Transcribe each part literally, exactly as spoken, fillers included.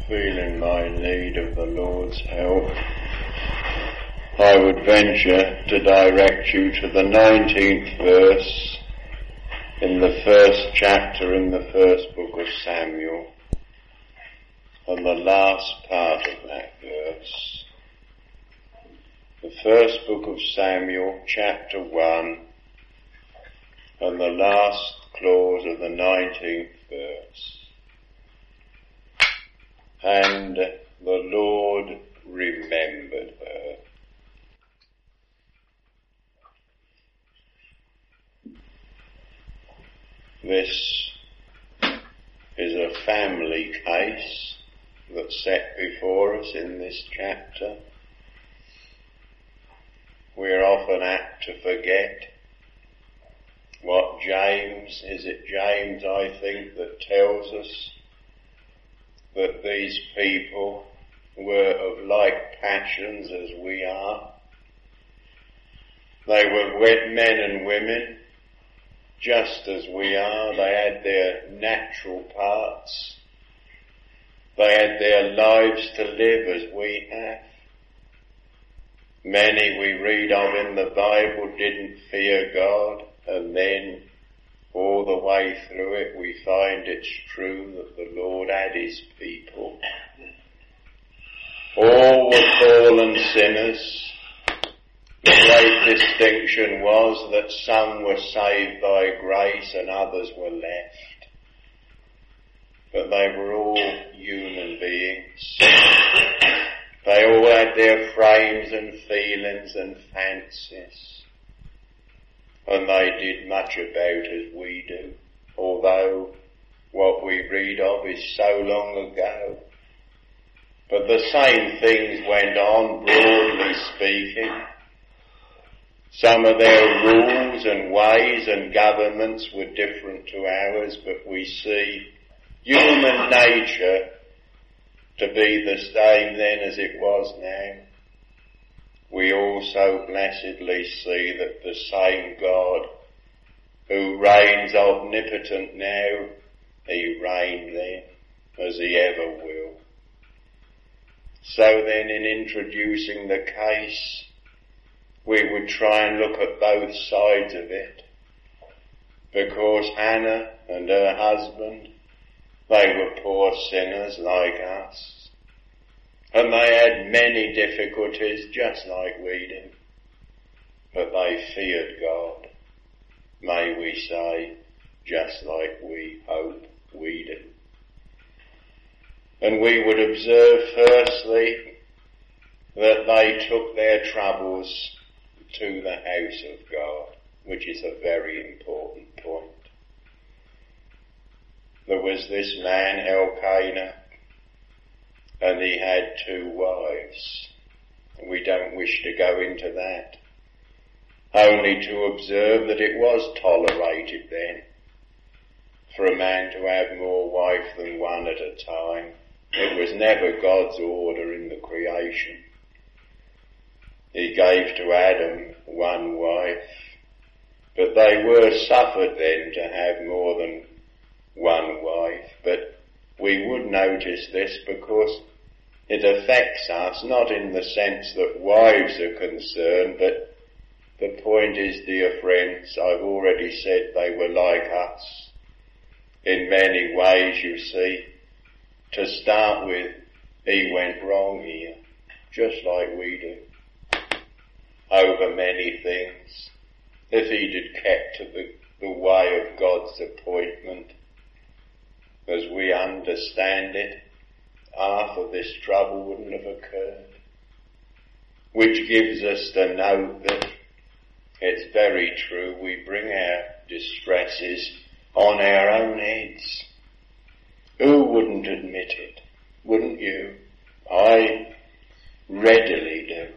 feeling my need of the Lord's help, I would venture to direct you to the nineteenth verse in the first chapter in the first book of Samuel, and the last part of that verse. The first book of Samuel, chapter one, and the last clause of the nineteenth verse. And the Lord remembered her. This is a family case that's set before us in this chapter. We're often apt to forget what James, is it James I think, that tells us that these people were of like passions as we are. They were wed men and women, just as we are. They had their natural parts. They had their lives to live as we have. Many we read of in the Bible didn't fear God, and then all the way through it we find it's true that the Lord had his people. All were fallen sinners. The great distinction was that some were saved by grace and others were left. But they were all human beings. They all had their frames and feelings and fancies. And they did much about as we do, although what we read of is so long ago. But the same things went on, broadly speaking. Some of their rules and ways and governments were different to ours, but we see human nature to be the same then as it was now. We also blessedly see that the same God who reigns omnipotent now, he reigned then as he ever will. So then, in introducing the case, we would try and look at both sides of it, because Hannah and her husband, they were poor sinners like us. And they had many difficulties just like we do. But they feared God, may we say, just like we hope we do. And we would observe firstly that they took their troubles to the house of God, which is a very important point. There was this man, Elkanah, and he had two wives. We don't wish to go into that, only to observe that it was tolerated then for a man to have more wife than one at a time. It was never God's order in the creation. He gave to Adam one wife, but they were suffered then to have more than one wife. But we would notice this because it affects us, not in the sense that wives are concerned, but the point is, dear friends, I've already said they were like us. In many ways, you see, to start with, he went wrong here, just like we do, over many things. If he'd had kept to the, the way of God's appointment, as we understand it, half of this trouble wouldn't have occurred. Which gives us to note that it's very true, we bring our distresses on our own heads. Who wouldn't admit it? Wouldn't you? I readily do.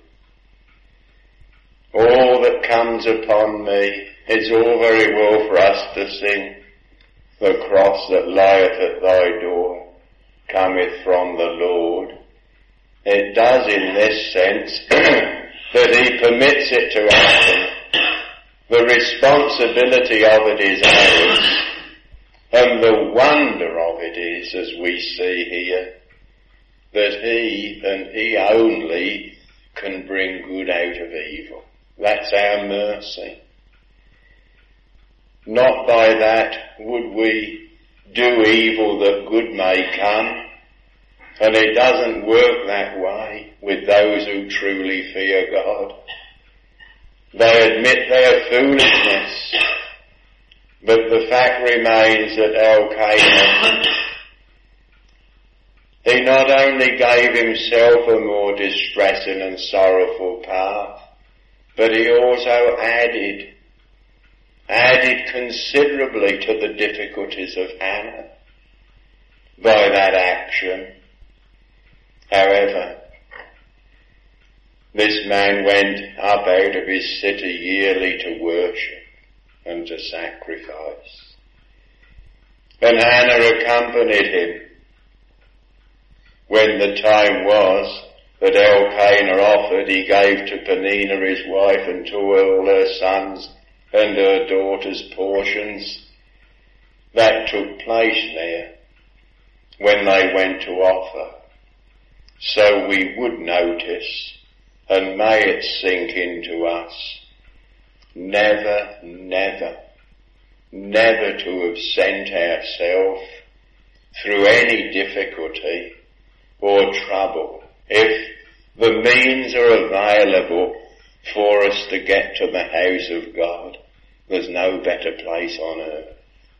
All that comes upon me, it's all very well for us to sing, the cross that lieth at thy door cometh from the Lord. It does in this sense that he permits it to happen. The responsibility of it is ours, and the wonder of it is, as we see here, that he and he only can bring good out of evil. That's our mercy. Not by that would we do evil that good may come, and it doesn't work that way with those who truly fear God. They admit their foolishness, but the fact remains that Elkanah, he not only gave himself a more distressing and sorrowful path, but he also added, added considerably to the difficulties of Hannah by that action. However, this man went up out of his city yearly to worship and to sacrifice. And Hannah accompanied him. When the time was that Elkanah offered, he gave to Peninnah his wife and to all her sons and her daughters portions. That took place there when they went to offer. So we would notice, and may it sink into us, never, never, never to have sent ourselves through any difficulty or trouble if the means are available for us to get to the house of God. There's no better place on earth.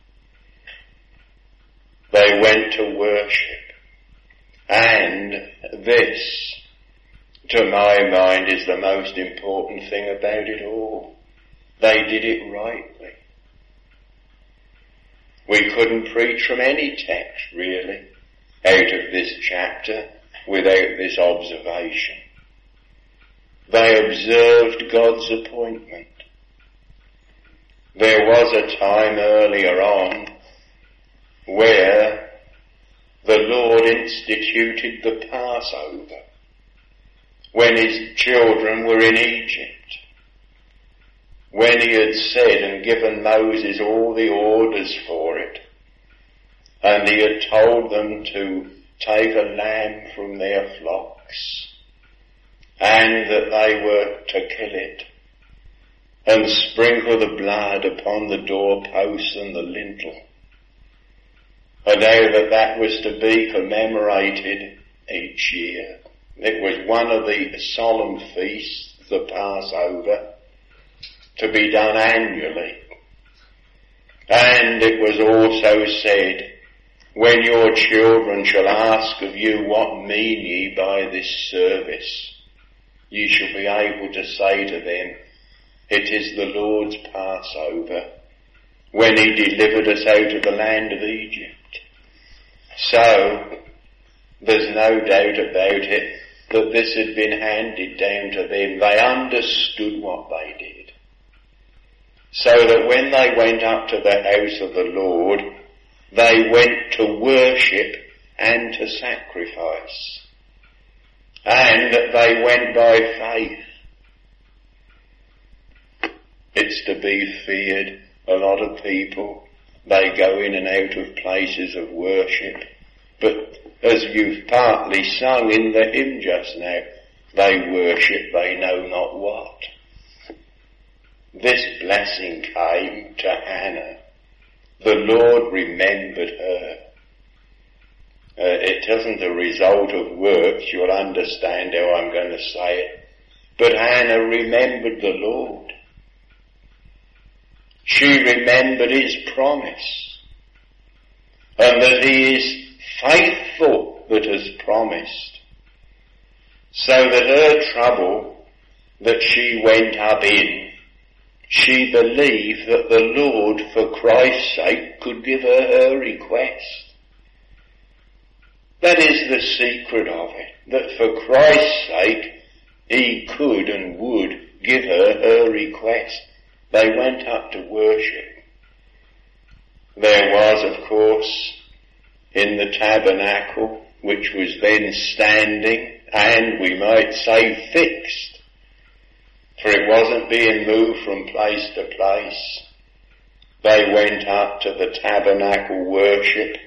They went to worship, and this, to my mind, is the most important thing about it all. They did it rightly. We couldn't preach from any text, really, out of this chapter without this observation. They observed God's appointment. There was a time earlier on where the Lord instituted the Passover when his children were in Egypt, when he had said and given Moses all the orders for it, and he had told them to take a lamb from their flocks, and that they were to kill it, and sprinkle the blood upon the doorposts and the lintel, and how that that was to be commemorated each year. It was one of the solemn feasts, the Passover, to be done annually. And it was also said, when your children shall ask of you, what mean ye by this service, ye shall be able to say to them, it is the Lord's Passover, when he delivered us out of the land of Egypt. So, there's no doubt about it that this had been handed down to them. They understood what they did. So that when they went up to the house of the Lord, they went to worship and to sacrifice. And they went by faith. It's to be feared. A lot of people, they go in and out of places of worship, but as you've partly sung in the hymn just now, they worship they know not what. This blessing came to Hannah. The Lord remembered her. Uh, it isn't a result of works, you'll understand how I'm going to say it, but Hannah remembered the Lord. She remembered his promise, and that he is faithful that has promised, so that her trouble that she went up in, she believed that the Lord, for Christ's sake, could give her her request. That is the secret of it, that for Christ's sake, he could and would give her her request. They went up to worship. There was, of course, in the tabernacle, which was then standing, and we might say fixed, for it wasn't being moved from place to place. They went up to the tabernacle worship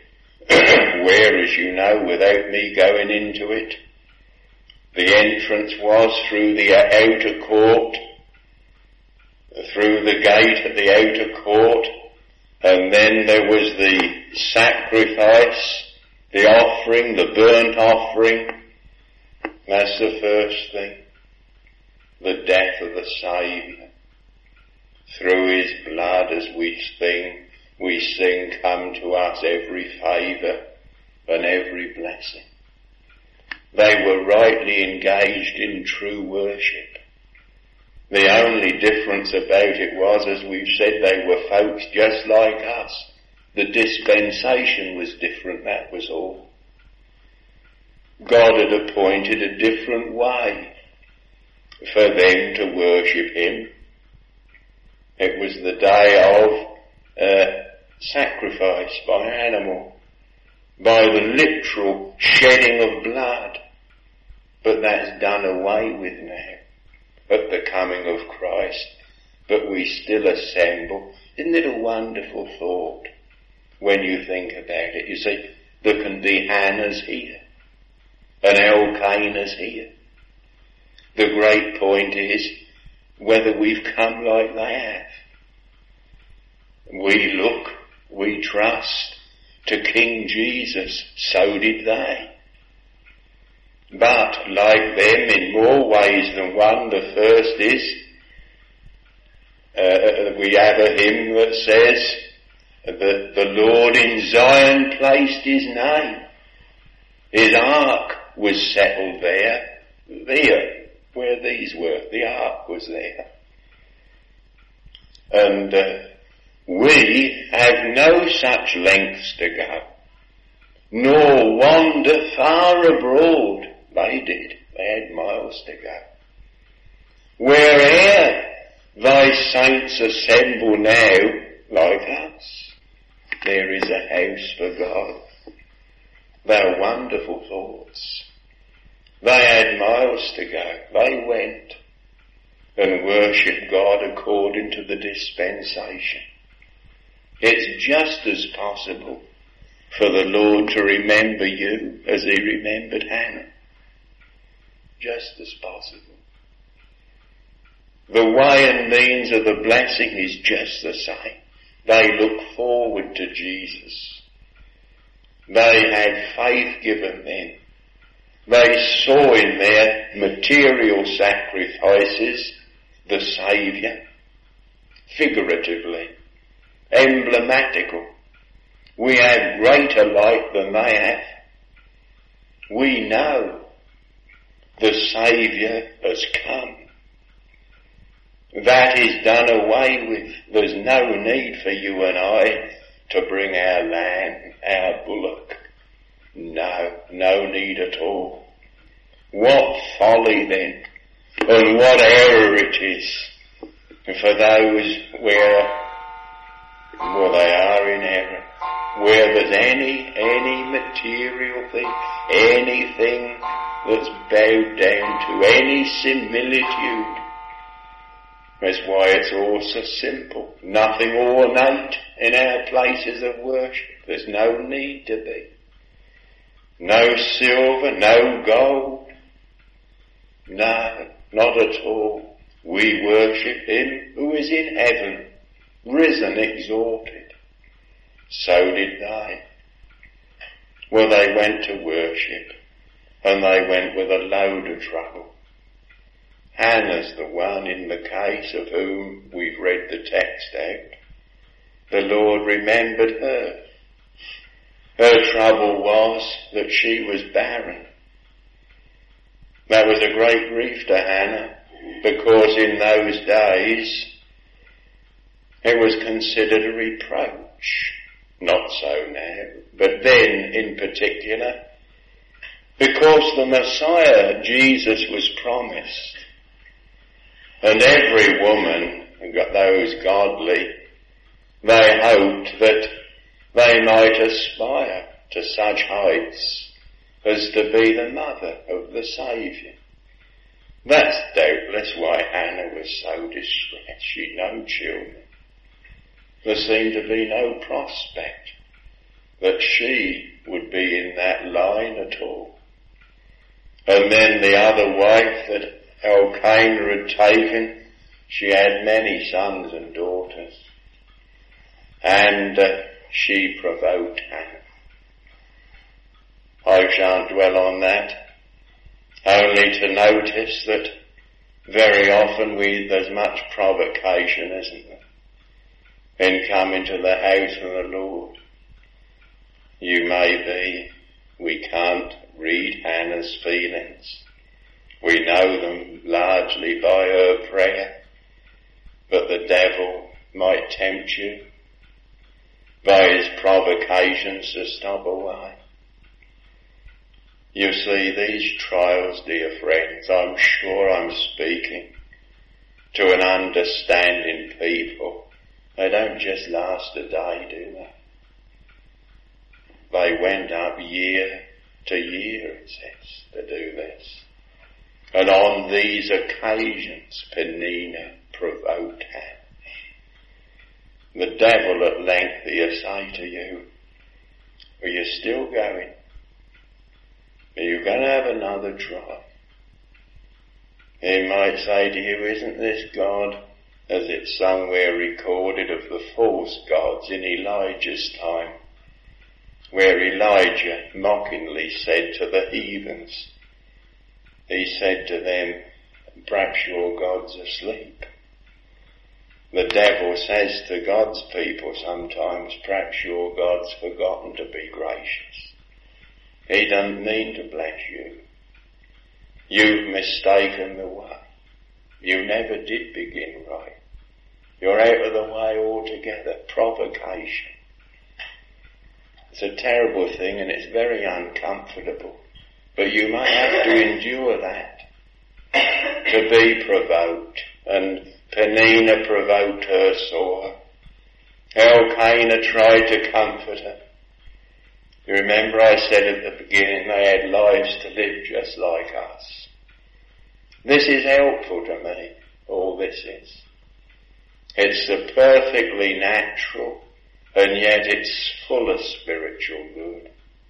where, as you know, without me going into it, the entrance was through the outer court, through the gate at the outer court, and then there was the sacrifice, the offering, the burnt offering. That's the first thing. The death of the Saviour. Through his blood, as we sing, we sing, come to us every favour and every blessing. They were rightly engaged in true worship. The only difference about it was, as we've said, they were folks just like us. The dispensation was different, that was all. God had appointed a different way for them to worship him. It was the day of uh, sacrifice by animal, by the literal shedding of blood. But that's done away with now at the coming of Christ. But we still assemble. Isn't it a wonderful thought when you think about it? You see, there can be Hannahs here and Elkanahs here. The great point is whether we've come like they have. We look, we trust to King Jesus, so did they. But like them in more ways than one, the first is, uh, we have a hymn that says that the Lord in Zion placed his name. His ark was settled there, there. Where these were, the ark was there. And uh, we have no such lengths to go, nor wander far abroad. They did, they had miles to go. Where'er thy saints assemble now, like us, there is a house for God. They're wonderful thoughts. They had miles to go. They went and worshipped God according to the dispensation. It's just as possible for the Lord to remember you as he remembered Hannah. Just as possible. The way and means of the blessing is just the same. They look forward to Jesus. They had faith given them. They saw in their material sacrifices the Saviour, figuratively, emblematical. We have greater light than they have. We know the Saviour has come. That is done away with. There's no need for you and I to bring our lamb, our bullock. No, no need at all. What folly then, and what error it is for those where, well, they are in error, where there's any, any material thing, anything that's bowed down to any similitude. That's why it's all so simple. Nothing ornate in our places of worship. There's no need to be. No silver, no gold. No, not at all. We worship him who is in heaven, risen, exalted. So did they. Well, they went to worship, and they went with a load of trouble. Hannah's the one in the case of whom we've read the text out. The Lord remembered her. Her trouble was that she was barren. That was a great grief to Hannah, because in those days it was considered a reproach. Not so now, but then in particular, because the Messiah, Jesus, was promised. And every woman, those godly, they hoped that they might aspire to such heights as to be the mother of the Saviour. That's doubtless why Hannah was so distressed. She'd no children. There seemed to be no prospect that she would be in that line at all. And then the other wife that Elkanah had taken, she had many sons and daughters. And uh, she provoked Hannah. I shan't dwell on that, only to notice that very often we, there's much provocation, isn't there, in coming to the house of the Lord. You may be, we can't read Hannah's feelings. We know them largely by her prayer, but the devil might tempt you by his provocations to stop away. You see, these trials, dear friends, I'm sure I'm speaking to an understanding people. They don't just last a day, do they? They went up year to year, it says, to do this. And on these occasions, Peninnah provoked Hannah. The devil at length, he'll say to you, are you still going? Are you going to have another try? He might say to you, isn't this God, as it's somewhere recorded of the false gods in Elijah's time, where Elijah mockingly said to the heathens, he said to them, perhaps your God's asleep. The devil says to God's people sometimes, perhaps your God's forgotten to be gracious. He doesn't mean to bless you. You've mistaken the way. You never did begin right. You're out of the way altogether. Provocation. It's a terrible thing and it's very uncomfortable. But you may have to endure that. To be provoked. And Peninnah provoked her sore. Elkanah tried to comfort her. You remember I said at the beginning they had lives to live just like us. This is helpful to me, all this is. It's so perfectly natural and yet it's full of spiritual good.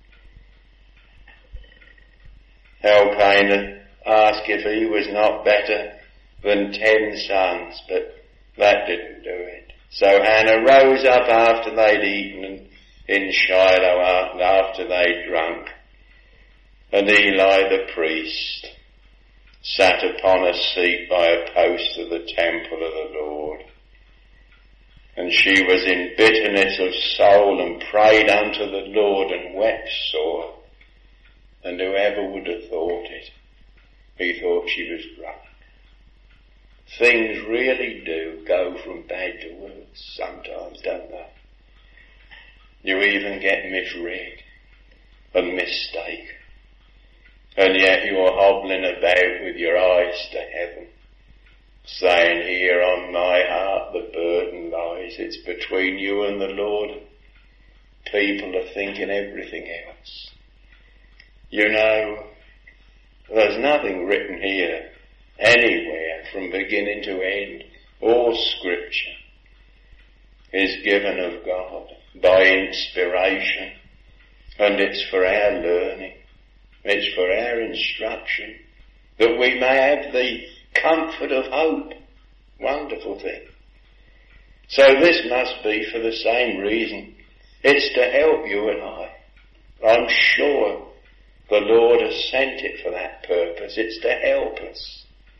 Elkanah asked if he was not better than ten sons, but that didn't do it. So Hannah rose up after they'd eaten and in Shiloh after they'd drunk, and Eli the priest sat upon a seat by a post of the temple of the Lord. And she was in bitterness of soul and prayed unto the Lord and wept sore. And whoever would have thought it, he thought she was drunk. Things really do go from bad to worse sometimes, don't they? You even get misread and mistaken. And yet you're hobbling about with your eyes to heaven, saying, here on my heart the burden lies. It's between you and the Lord. People are thinking everything else. You know, there's nothing written here anywhere from beginning to end. All scripture is given of God by inspiration, and it's for our learning, it's for our instruction, that we may have the comfort of hope. Wonderful thing. So this must be for the same reason. It's to help you and I. I'm sure the Lord has sent it for that purpose. It's to help us.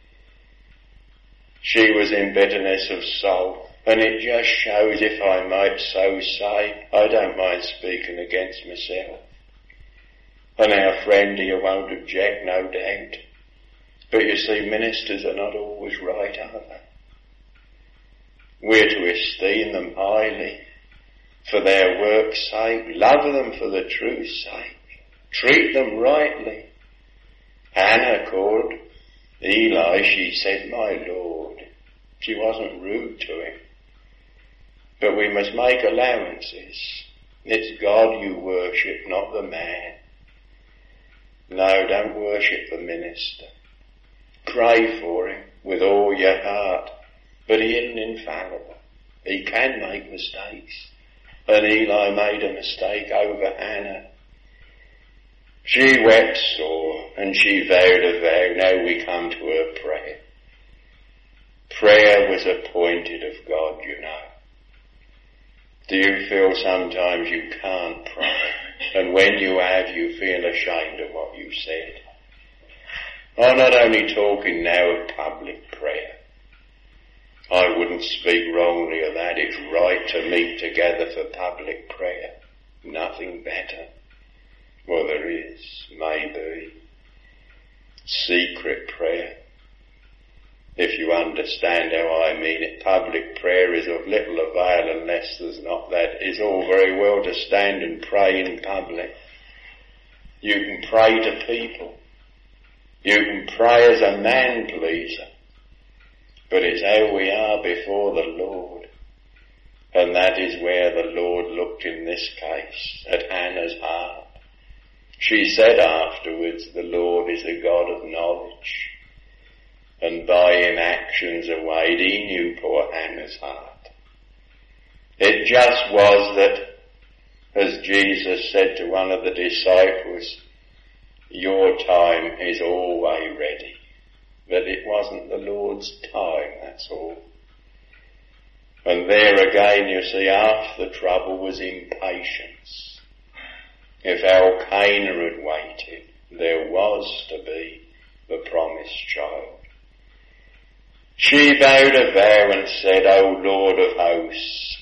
She was in bitterness of soul. And it just shows, if I might so say, I don't mind speaking against myself. And our friend here won't object, no doubt. But you see, ministers are not always right, are they? We're to esteem them highly for their work's sake, love them for the truth's sake, treat them rightly. Hannah called Eli, she said, my Lord. She wasn't rude to him. But we must make allowances. It's God you worship, not the man. No, don't worship the minister. Pray for him with all your heart. But he isn't infallible. He can make mistakes. And Eli made a mistake over Hannah. She wept sore, and she vowed a vow. Now we come to her prayer. Prayer was appointed of God, you know. Do you feel sometimes you can't pray, and when you have, you feel ashamed of what you said? I'm not only talking now of public prayer. I wouldn't speak wrongly of that. It's right to meet together for public prayer. Nothing better. Well, there is, maybe, secret prayer. If you understand how I mean it, public prayer is of little avail unless there's not that. It's all very well to stand and pray in public. You can pray to people. You can pray as a man pleaser. But it's how we are before the Lord. And that is where the Lord looked in this case, at Hannah's heart. She said afterwards, the Lord is a God of knowledge. And by him actions are weighed. He knew poor Hannah's heart. It just was that, as Jesus said to one of the disciples, your time is always ready. But it wasn't the Lord's time, that's all. And there again you see half the trouble was impatience. If Elkanah had waited, there was to be the promised child. She vowed a vow and said, O Lord of hosts,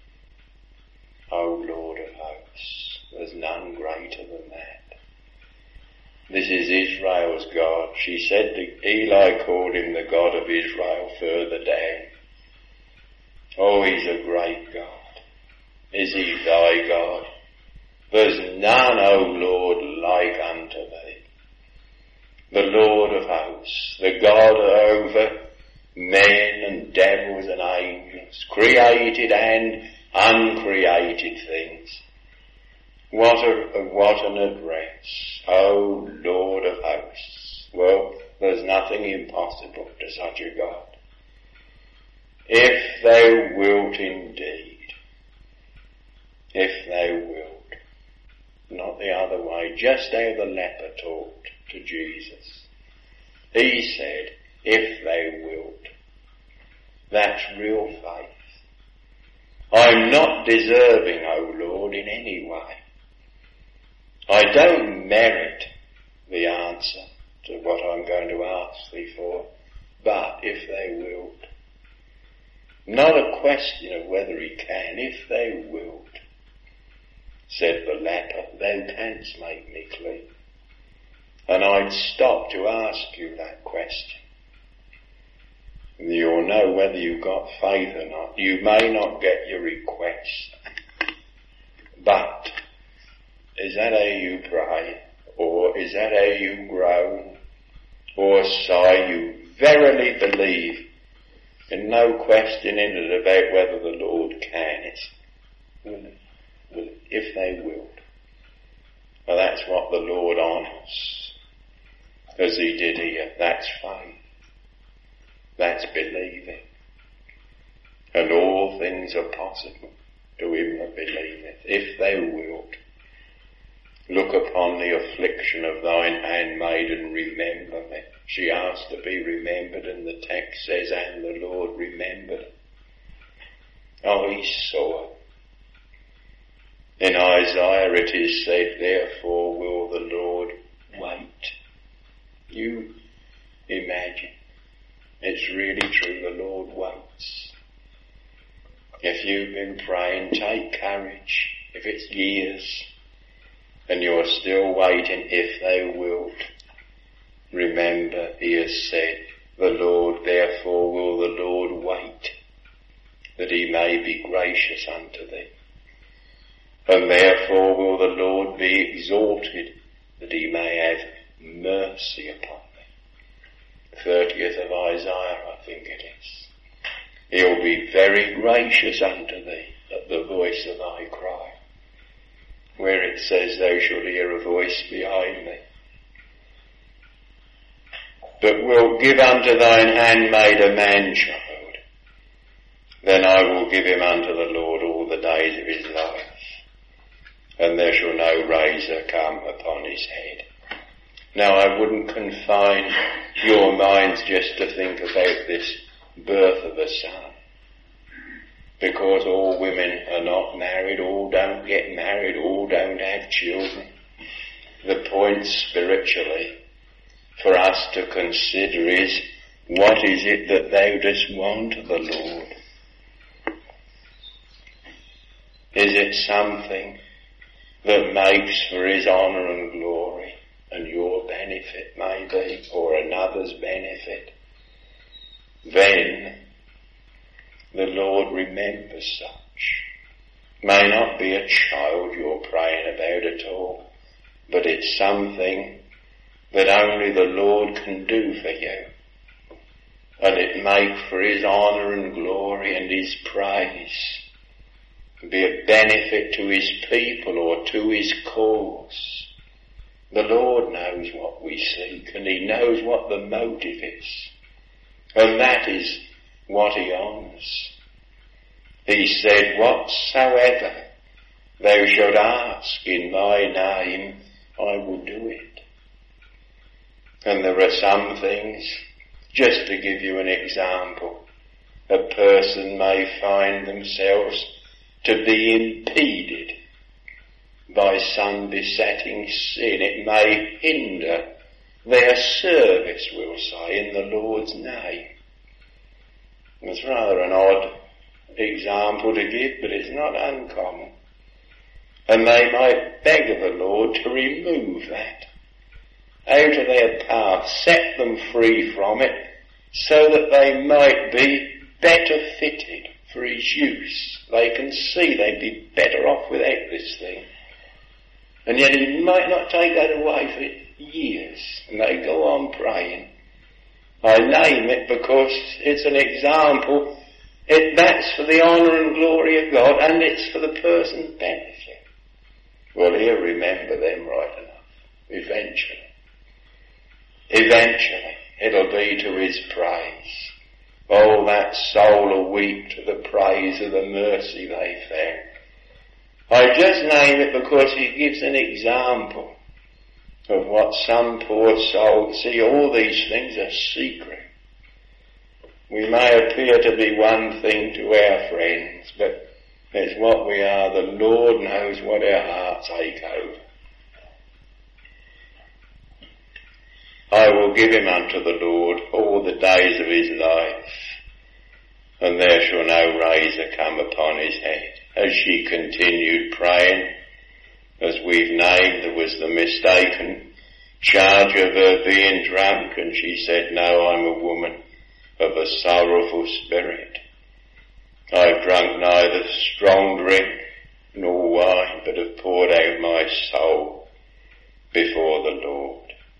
O Lord of hosts, there's none greater than that. This is Israel's God. She said that Eli called him the God of Israel further down. Oh, he's a great God. Is he thy God? There's none, O Lord, like unto thee. The Lord of hosts, the God over men and devils and angels, created and uncreated things. What a, what an address. O Lord of hosts. Well, there's nothing impossible to such a God. If thou wilt indeed, if thou wilt, not the other way, just how the leper talked to Jesus. He said, if thou wilt. That's real faith. I'm not deserving, O Lord, in any way. I don't merit the answer to what I'm going to ask thee for, but if thou wilt. Not a question of whether he can, if thou wilt, said the leper, thou canst make me clean. And I'd stop to ask you that question. You'll know whether you've got faith or not. You may not get your request, but is that how you pray? Or is that how you groan? Or sigh? You verily believe, and no question in it about whether the Lord can. It's, will it, will it, if they will. Well, that's what the Lord honours, as he did here. That's faith. That's believing. And all things are possible to him that believeth. If thou wilt, look upon the affliction of thine handmaid and remember me. She asked to be remembered, and the text says, and the Lord remembered. Oh, he saw it. In Isaiah it is said, therefore will the Lord wait. You imagine. It's really true, the Lord waits. If you've been praying, take courage. If it's years and you're still waiting, if thou wilt, remember he has said, the Lord, therefore will the Lord wait, that he may be gracious unto thee. And therefore will the Lord be exalted, that he may have mercy upon thee. thirtieth of Isaiah, I think it is. He'll be very gracious unto thee at the voice of thy cry, where it says, thou shalt hear a voice behind thee. But wilt give unto thine handmaid a man-child, then I will give him unto the Lord all the days of his life, and there shall no razor come upon his head. Now, I wouldn't confine your minds just to think about this birth of a son, because all women are not married, all don't get married, all don't have children. The point spiritually for us to consider is, what is it that thou dost want of the Lord? Is it something that makes for his honour and glory and your benefit maybe, or another's benefit? Then the Lord remembers such. May not be a child you're praying about at all, but it's something that only the Lord can do for you. And it make for his honour and glory and his praise, be a benefit to his people or to his cause. The Lord knows what we seek, and he knows what the motive is. And that is what he honours. He said, whatsoever thou shalt ask in my name, I will do it. And there are some things, just to give you an example, a person may find themselves to be impeded by some besetting sin. It may hinder their service, we'll say, in the Lord's name. It's rather an odd example to give, but it's not uncommon. And they might beg of the Lord to remove that out of their path, set them free from it, so that they might be better fitted for his use. They can see they'd be better off without this thing. And yet he might not take that away for years. And they go on praying. I name it because it's an example. It, that's for the honour and glory of God, and it's for the person's benefit. Well, he'll remember them right enough. Eventually. Eventually. It'll be to his praise. Oh, that soul will weep to the praise of the mercy they found. I just name it because it gives an example of what some poor soul, see, all these things are secret. We may appear to be one thing to our friends, but it's what we are. The Lord knows what our hearts ache over. I will give him unto the Lord all the days of his life, and there shall no razor come upon his head. As she continued praying, as we've named, there was the mistaken charge of her being drunk, and she said, no, I'm a woman of a sorrowful spirit. I've drunk neither strong drink nor wine, but have poured out my soul before the Lord.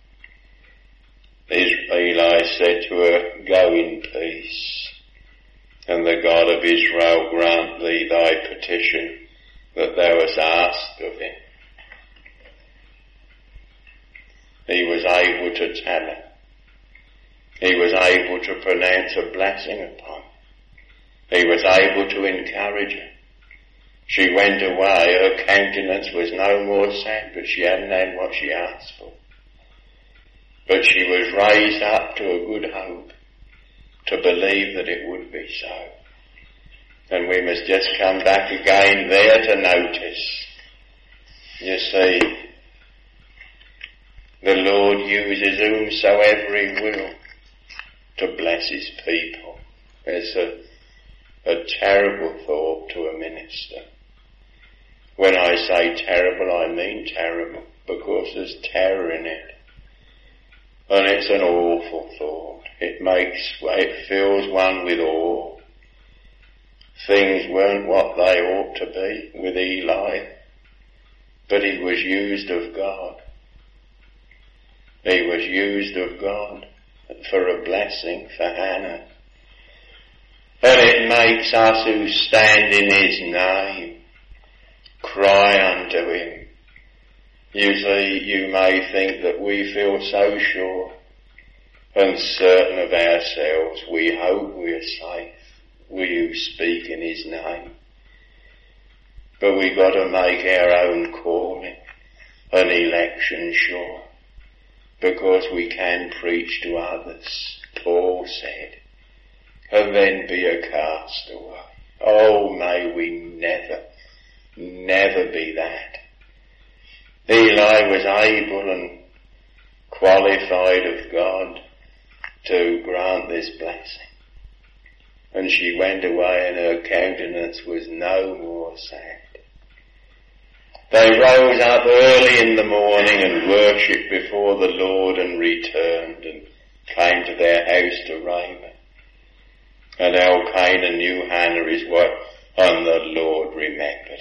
Eli said to her, go in peace, and the God of Israel grant thee thy petition that thou hast asked of him. He was able to tell her. He was able to pronounce a blessing upon her. He was able to encourage her. She went away, her countenance was no more sad, but she hadn't had what she asked for. But she was raised up to a good hope, to believe that it would be so. And we must just come back again there to notice. You see, the Lord uses whomsoever he will to bless his people. It's a, a terrible thought to a minister. When I say terrible, I mean terrible, because there's terror in it. And it's an awful thought. It makes, it fills one with awe. Things weren't what they ought to be with Eli, but he was used of God. He was used of God for a blessing for Hannah. And it makes us who stand in his name cry unto him. You see, you may think that we feel so sure and certain of ourselves. We hope we are safe. We who speak in his name. But we got to make our own calling and election sure, because we can preach to others, Paul said, and then be a castaway. Oh, may we never, never be that. Eli was able and qualified of God to grant this blessing. And she went away and her countenance was no more sad. They rose up early in the morning and worshipped before the Lord and returned and came to their house to Ramah. And Elkanah knew Hannah his wife, and the Lord remembered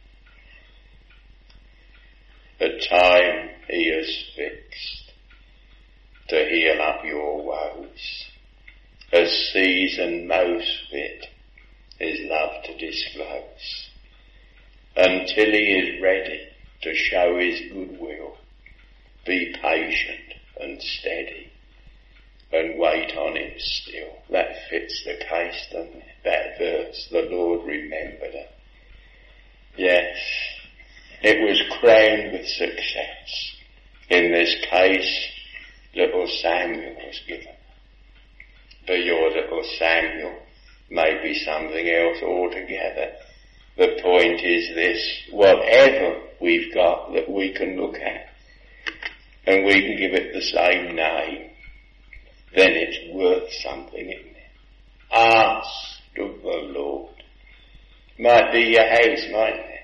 her. The time he has fixed to heal up your woes, a season most fit his love to disclose. Until he is ready to show his goodwill, be patient and steady and wait on him still. That fits the case, doesn't it? That verse, the Lord remembered her. Yes, it was crowned with success. In this case, little Samuel was given. But your little Samuel may be something else altogether. The point is this: whatever we've got that we can look at, and we can give it the same name, then it's worth something, isn't it? Ask of the Lord. Might be your house, mightn't it?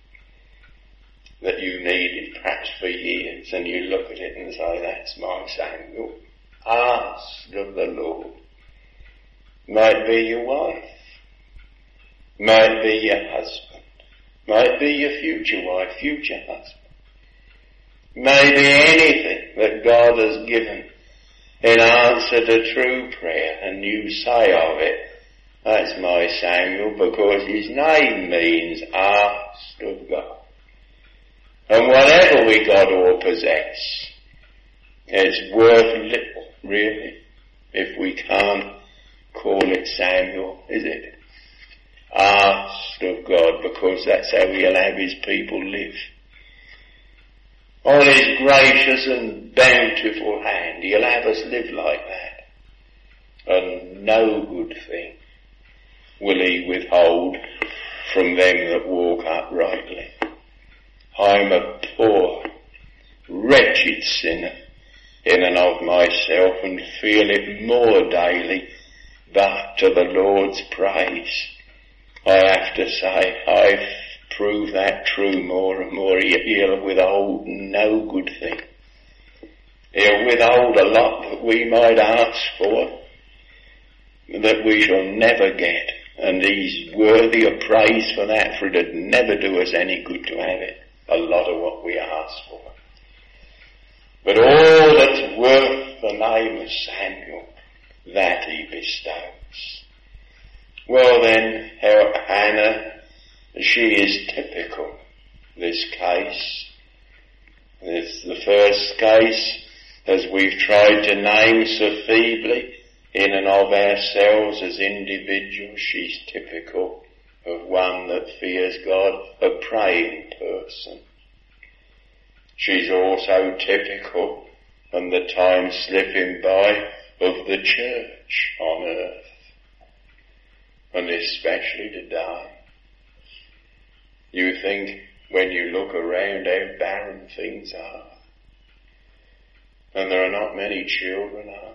That you needed perhaps for years, and you look at it and say, that's my Samuel. Ask of the Lord. Might be your wife. Might be your husband. Might be your future wife, future husband. Maybe anything that God has given in answer to true prayer, and you say of it, that's my Samuel, because his name means asked of God. And whatever we got or possess, it's worth little, really, if we can't call it Samuel, is it? Asked of God, because that's how he'll have his people live. On his gracious and bountiful hand, he'll have us live like that. And no good thing will he withhold from them that walk uprightly. I'm a poor, wretched sinner in and of myself, and feel it more daily, but to the Lord's praise, I have to say, I've proved that true more and more. He'll withhold no good thing. He'll withhold a lot that we might ask for, that we shall never get. And he's worthy of praise for that, for it'd never do us any good to have it, a lot of what we ask for. But all that's worth the name of Samuel, that he bestows. Well then, Hannah, she is typical, this case. It's the first case, as we've tried to name so feebly, in and of ourselves as individuals. She's typical of one that fears God, a praying person. She's also typical, and the time slipping by, of the church on earth, and especially today. You think, when you look around, how barren things are, and there are not many children, are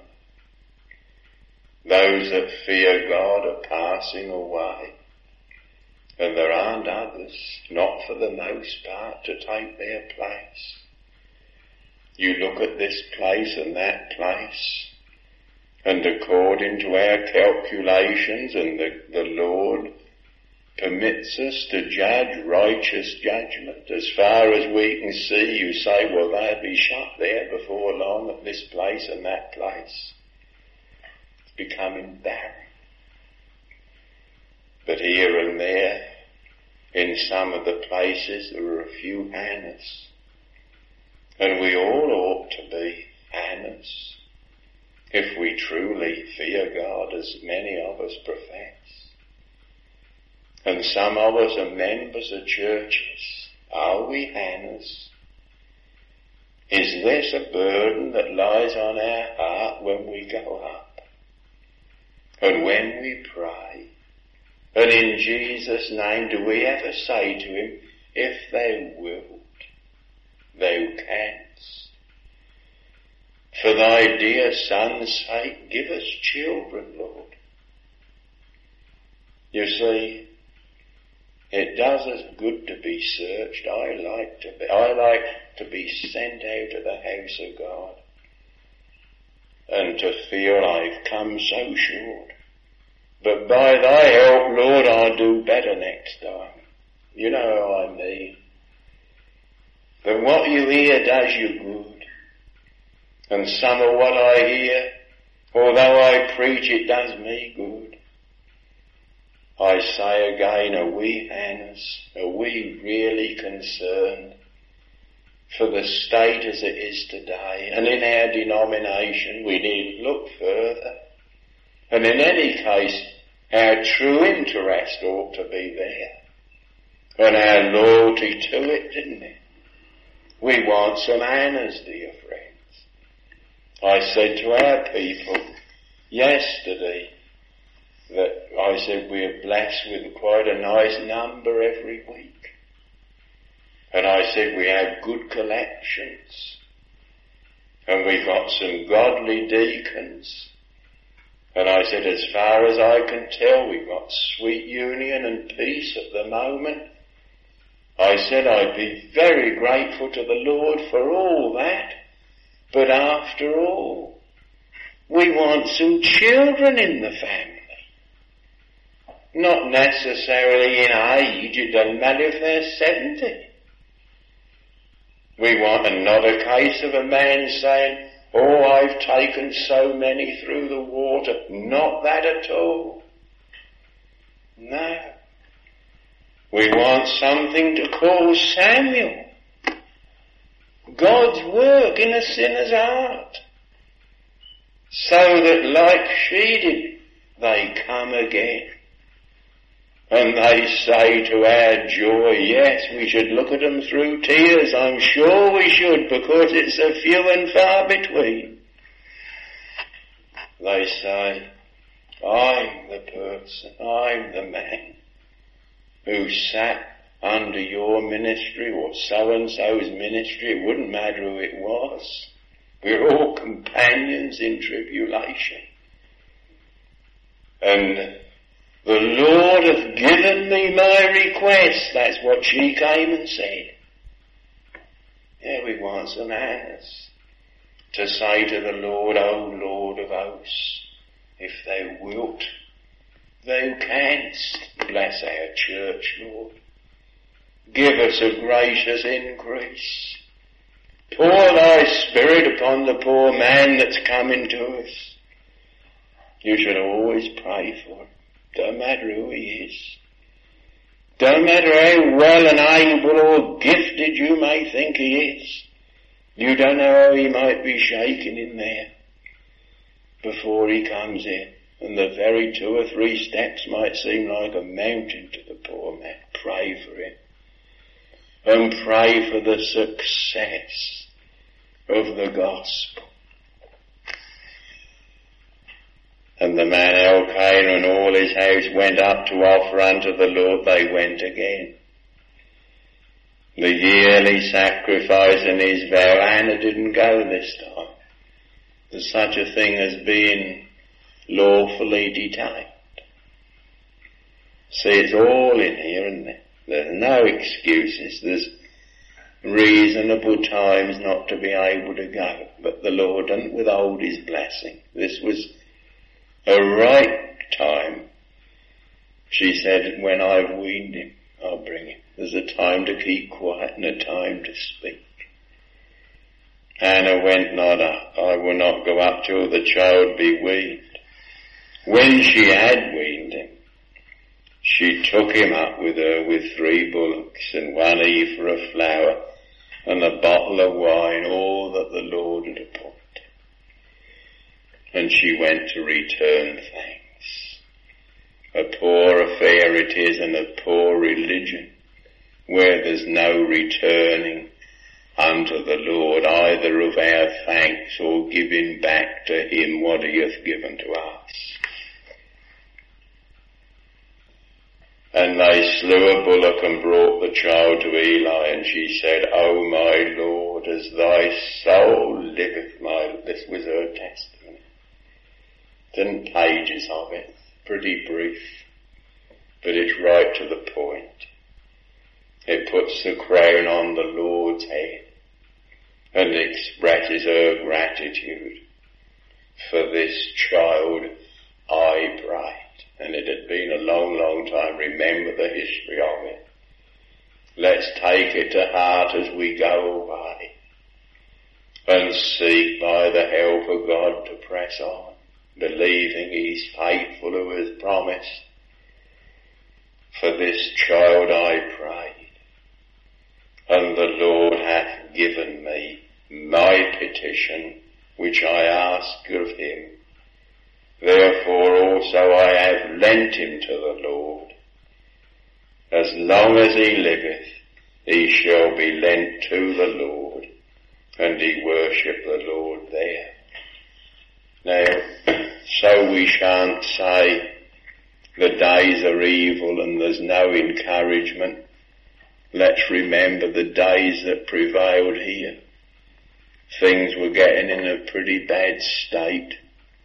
there? Those that fear God are passing away, and there aren't others, not for the most part, to take their place. You look at this place and that place, and according to our calculations, and the, the Lord permits us to judge righteous judgment. As far as we can see, you say, well, they'll be shut there before long at this place and that place. It's becoming barren. But here and there, in some of the places, there are a few Hannahs. And we all ought to be Hannahs, if we truly fear God, as many of us profess. And some of us are members of churches. Are we, Hannahs? Is this a burden that lies on our heart when we go up? And when we pray? And in Jesus' name, do we ever say to him, if thou wilt, thou canst? For thy dear Son's sake, give us children, Lord. You see, it does us good to be searched. I like to be, I like to be sent out of the house of God and to feel I've come so short. But by thy help, Lord, I'll do better next time. You know how I mean. That what you hear does you good. And some of what I hear, although I preach, it does me good. I say again, are we, Hannahs, are we really concerned for the state as it is today? And in our denomination, we need look further. And in any case, our true interest ought to be there. And our loyalty to it, didn't it? We want some Hannahs, dear friends. I said to our people yesterday that I said we are blessed with quite a nice number every week. And I said we have good collections. And we've got some godly deacons. And I said, as far as I can tell, we've got sweet union and peace at the moment. I said I'd be very grateful to the Lord for all that. But after all, we want some children in the family. Not necessarily in age, it doesn't matter if they're seventy. We want another case of a man saying, oh, I've taken so many through the water. Not that at all. No. We want something to call Samuel. God's work in a sinner's heart. So that like she did, they come again. And they say to our joy, yes, we should look at them through tears. I'm sure we should, because it's a few and far between. They say, I'm the person, I'm the man who sat under your ministry or so-and-so's ministry. It wouldn't matter who it was. We're all companions in tribulation. And the Lord hath given me my request. That's what she came and said. Yeah, we want some Hannahs to say to the Lord, O Lord of hosts, if thou wilt, thou canst. Bless our church, Lord. Give us a gracious increase. Pour thy Spirit upon the poor man that's coming to us. You should always pray for him. Don't matter who he is. Don't matter how well and able or gifted you may think he is. You don't know how he might be shaking in there before he comes in. And the very two or three steps might seem like a mountain to the poor man. Pray for him. And pray for the success of the gospel. And the man Elkanah and all his house went up to offer unto the Lord. They went again. The yearly sacrifice and his vow. Hannah didn't go this time. There's such a thing as being lawfully detained. See, it's all in here, isn't it? There's no excuses. There's reasonable times not to be able to go. But the Lord didn't withhold his blessing. This was a right time. She said, when I've weaned him, I'll bring him. There's a time to keep quiet and a time to speak. Hannah went not up. I will not go up till the child be weaned. When she had weaned him, she took him up with her with three bullocks and one ephah of flour and a bottle of wine, all that the Lord had appointed. And she went to return thanks. A poor affair it is, and a poor religion, where there's no returning unto the Lord, either of our thanks or giving back to him what he hath given to us. And they slew a bullock and brought the child to Eli, and she said, O my Lord, as thy soul liveth, my... This was her testimony. Ten pages of it, pretty brief, but it's right to the point. It puts the crown on the Lord's head and expresses her gratitude. For this child I prayed. And it had been a long, long time. Remember the history of it. Let's take it to heart as we go away and seek by the help of God to press on, believing he's faithful who has promised. For this child I prayed, and the Lord hath given me my petition which I ask of him. Therefore also I have lent him to the Lord. As long as he liveth, he shall be lent to the Lord, and he worship the Lord there. Now, so we shan't say the days are evil and there's no encouragement. Let's remember the days that prevailed here. Things were getting in a pretty bad state.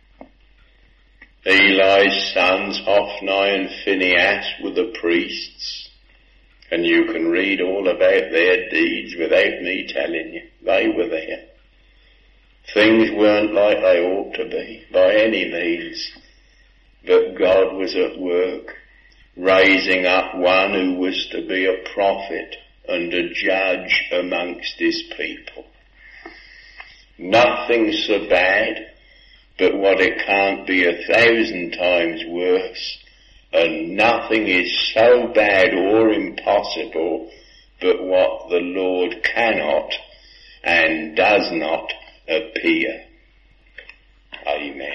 Eli's sons, Hophni and Phinehas, were the priests, and you can read all about their deeds without me telling you. They were there. Things weren't like they ought to be, by any means, but God was at work, raising up one who was to be a prophet and a judge amongst his people. Nothing so bad, but what it can't be a thousand times worse, and nothing is so bad or impossible, but what the Lord cannot and does not appear. Amen.